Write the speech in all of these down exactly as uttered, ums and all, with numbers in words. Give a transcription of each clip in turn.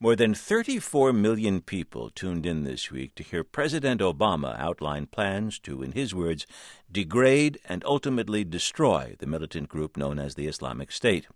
More than thirty-four million people tuned in this week to hear President Obama outline plans to, in his words, degrade and ultimately destroy the militant group known as the Islamic State.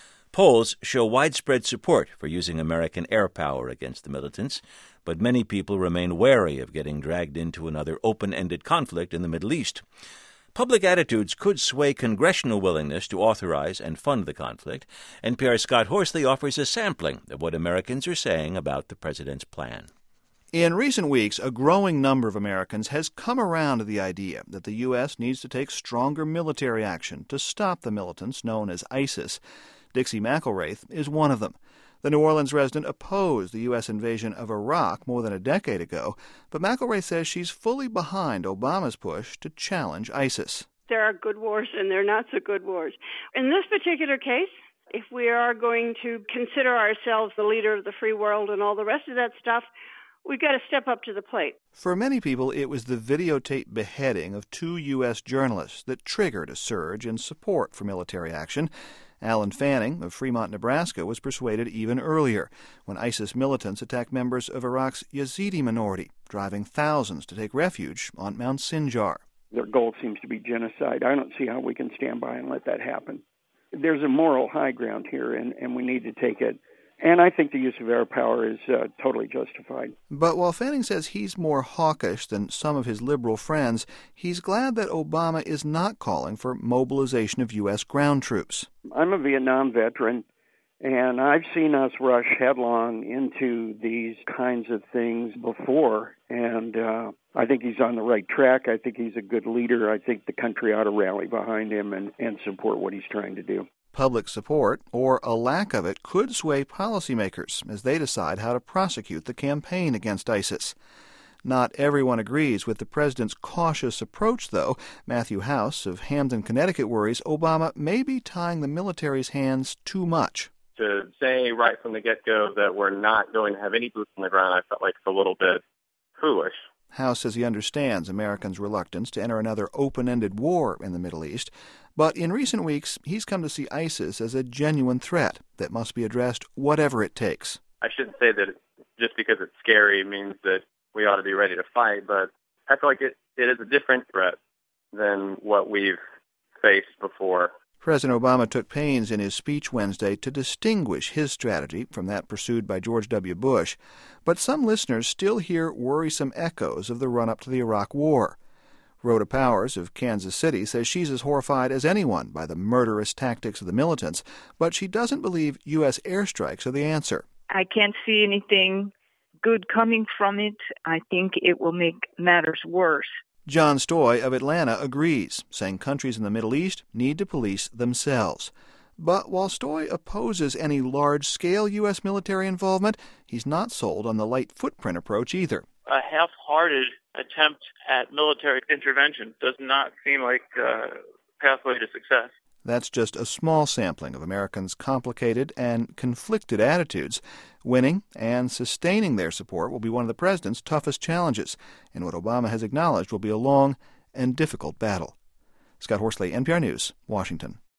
Polls show widespread support for using American air power against the militants, but many people remain wary of getting dragged into another open-ended conflict in the Middle East. Public attitudes could sway congressional willingness to authorize and fund the conflict. N P R's Scott Horsley offers a sampling of what Americans are saying about the president's plan. In recent weeks, a growing number of Americans has come around to the idea that the U S needs to take stronger military action to stop the militants known as ISIS. Dixie McElraith is one of them. The New Orleans resident opposed the U S invasion of Iraq more than a decade ago, but McElraith says she's fully behind Obama's push to challenge ISIS. There are good wars and there are not so good wars. In this particular case, if we are going to consider ourselves the leader of the free world and all the rest of that stuff, we've got to step up to the plate. For many people, it was the videotaped beheading of two U S journalists that triggered a surge in support for military action. Alan Fanning of Fremont, Nebraska, was persuaded even earlier, when ISIS militants attacked members of Iraq's Yazidi minority, driving thousands to take refuge on Mount Sinjar. Their goal seems to be genocide. I don't see how we can stand by and let that happen. There's a moral high ground here, and, and we need to take it. And I think the use of air power is uh, totally justified. But while Fanning says he's more hawkish than some of his liberal friends, he's glad that Obama is not calling for mobilization of U S ground troops. I'm a Vietnam veteran, and I've seen us rush headlong into these kinds of things before, and uh, I think he's on the right track. I think he's a good leader. I think the country ought to rally behind him and, and support what he's trying to do. Public support, or a lack of it, could sway policymakers as they decide how to prosecute the campaign against ISIS. Not everyone agrees with the president's cautious approach, though. Matthew House of Hamden, Connecticut, worries Obama may be tying the military's hands too much. To say right from the get-go that we're not going to have any boots on the ground, I felt like it's a little bit foolish. House says he understands Americans' reluctance to enter another open-ended war in the Middle East, but in recent weeks he's come to see ISIS as a genuine threat that must be addressed whatever it takes. I shouldn't say that just because it's scary means that we ought to be ready to fight, but I feel like it, it is a different threat than what we've faced before. President Obama took pains in his speech Wednesday to distinguish his strategy from that pursued by George W. Bush, but some listeners still hear worrisome echoes of the run-up to the Iraq War. Rhoda Powers of Kansas City says she's as horrified as anyone by the murderous tactics of the militants, but she doesn't believe U S airstrikes are the answer. I can't see anything good coming from it. I think it will make matters worse. John Stoy of Atlanta agrees, saying countries in the Middle East need to police themselves. But while Stoy opposes any large-scale U S military involvement, he's not sold on the light footprint approach either. A half-hearted attempt at military intervention does not seem like a pathway to success. That's just a small sampling of Americans' complicated and conflicted attitudes. Winning and sustaining their support will be one of the president's toughest challenges, and what Obama has acknowledged will be a long and difficult battle. Scott Horsley, N P R News, Washington.